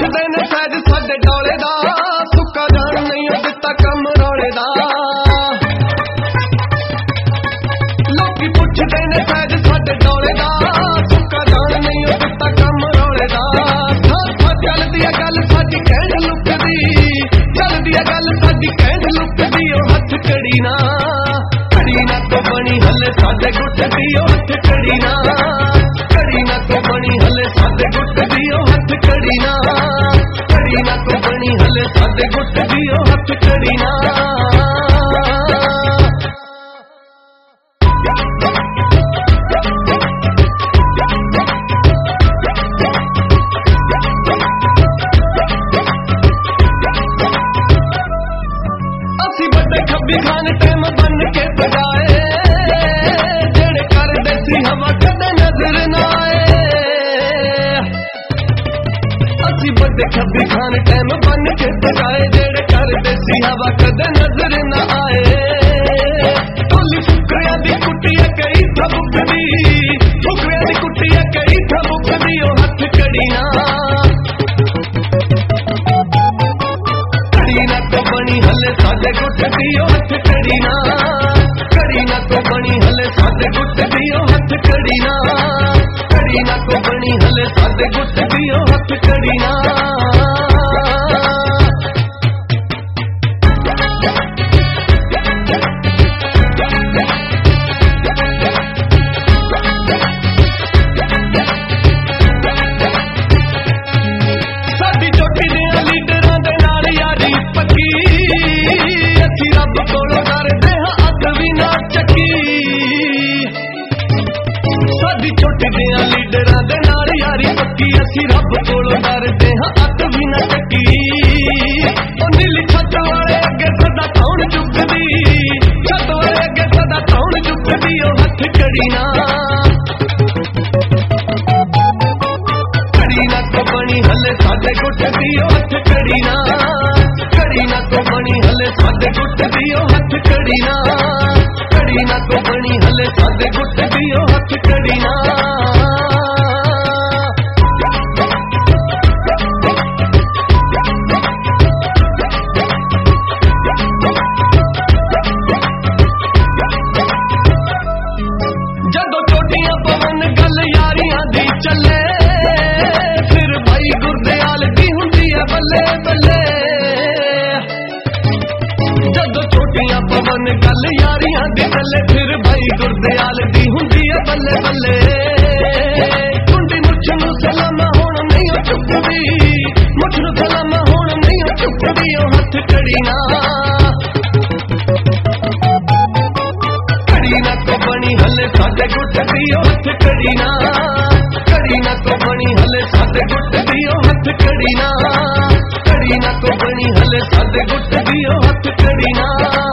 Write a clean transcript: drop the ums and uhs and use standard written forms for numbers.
पुछदे ने सैज साडे डोले दा, सुक्का जान नहीं दिता कम रौले दा। लोकी पुछदे ने सैज साडे डोले दा, सुक्का जान नहीं दिता कम रौले दा। चलदी है गल साडी कहण लुकदी, चलदी है गल साडी कहण लुकदी, ओ हथ कड़ी ना तो बनी हले साडे गुट दी, ओ हथ कड़ी ना तो बनी हले साडे गुट दी, ओ हथ कड़ी ना तो बनी हले साडे गुट दी, ओ हथ कड़ी ना। असी बड़े खब्बी खान टाइम बन के बजाए, जेड़े कर देसी हवा कदे नजर ना आए। असी बड़े खब्बी खान टाइम बन के बजाए, जेड़े कर देसी हवा कदे नजर ना आए। भोली फुकरिया दी कुटिया कई थबुकदी, फुकरिया दी कुटिया कई थबुकदी, ओ हथ कड़ी ना तो बनी हले साडे गुट दी, ओ हथ कड़ी ना तो बनी हले साडे गुट दी, ओ हथ कड़ी ना तो बनी हले साडे गुट दी, ओ हथ कड़ी ना। साडी चोटी दियां लीडरां दे नाल यारी पक्की, असी रब कोलों डरदे हां अग भी ना चक्की। साडी चोटी दियां लीडरां दे नाल यारी पक्की, असी रब कोलों डरदे हां अग भी ना चक्की। ओ नीली छत वाले अगे सदा कौन चुकदी, छत वाले अगे सदा कौन चुकदी, ओ हथ कड़ी ना तो बनी हले साडे गुट दी, ओ हथ कड़ी ना तो बनी हले साडे गुट दी, ओ हथ कड़ी ना तो बनी हले साडे गुट दी, ओ हथ कड़ी ना। जदों चोटियां पवन गल यारियां दी चले, फिर भाई गुरदयाल दी हुंदी है बल्ले बल्ले। जदों चोटियां पवन गल यारियां दी चले, फिर भाई गुरदयाल दी हुंदी है बल्ले बल्ले। कुंडी मुछ नूं सलाम हुण नहीं चुकदी, मुछ नूं सलाम हुण नहीं चुकदी, ओ हथ कड़ी ना तो बनी हले साडे गुट दी, ओ हथ कड़ी ना तो बनी हले साडे गुट दी, ओ हथ कड़ी ना तो बनी हले साडे गुट दी, ओ हथ कड़ी ना।